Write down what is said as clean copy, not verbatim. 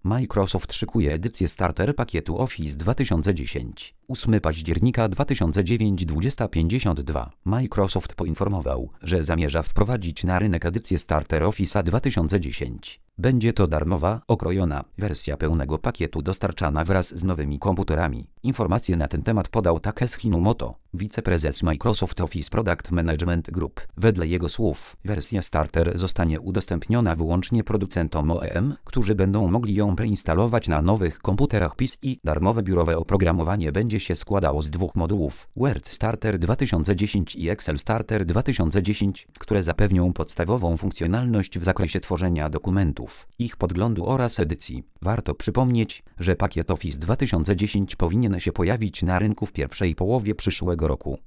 Microsoft szykuje edycję starter pakietu Office 2010. 8 października 2009 20:52. Microsoft poinformował, że zamierza wprowadzić na rynek edycję starter Office'a 2010. Będzie to darmowa, okrojona wersja pełnego pakietu dostarczana wraz z nowymi komputerami. Informacje na ten temat podał Takeshi Numoto, wiceprezes Microsoft Office Product Management Group. Wedle jego słów, wersja starter zostanie udostępniona wyłącznie producentom OEM, którzy będą mogli ją preinstalować na nowych komputerach PC. Darmowe biurowe oprogramowanie będzie się składało z dwóch modułów: Word Starter 2010 i Excel Starter 2010, które zapewnią podstawową funkcjonalność w zakresie tworzenia dokumentów, ich podglądu oraz edycji. Warto przypomnieć, że pakiet Office 2010 powinien się pojawić na rynku w pierwszej połowie przyszłego roku.